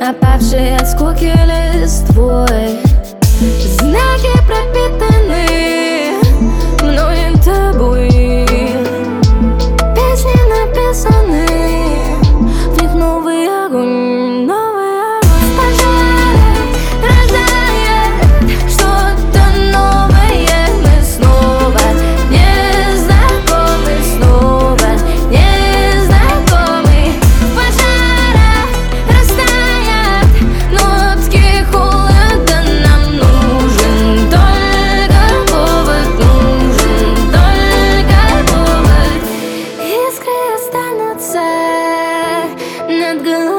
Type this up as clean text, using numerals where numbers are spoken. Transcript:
Опавший от скуки листвой, знаки пропитаны мною тобой. Песни написаны, в них новый огонь, новый огонь. В пожарах рождает что-то новое. Мы снова незнакомы, снова незнакомы. В пожарах растает нотки холода. Нам нужен только повод, нужен только повод. Искры останутся над головой.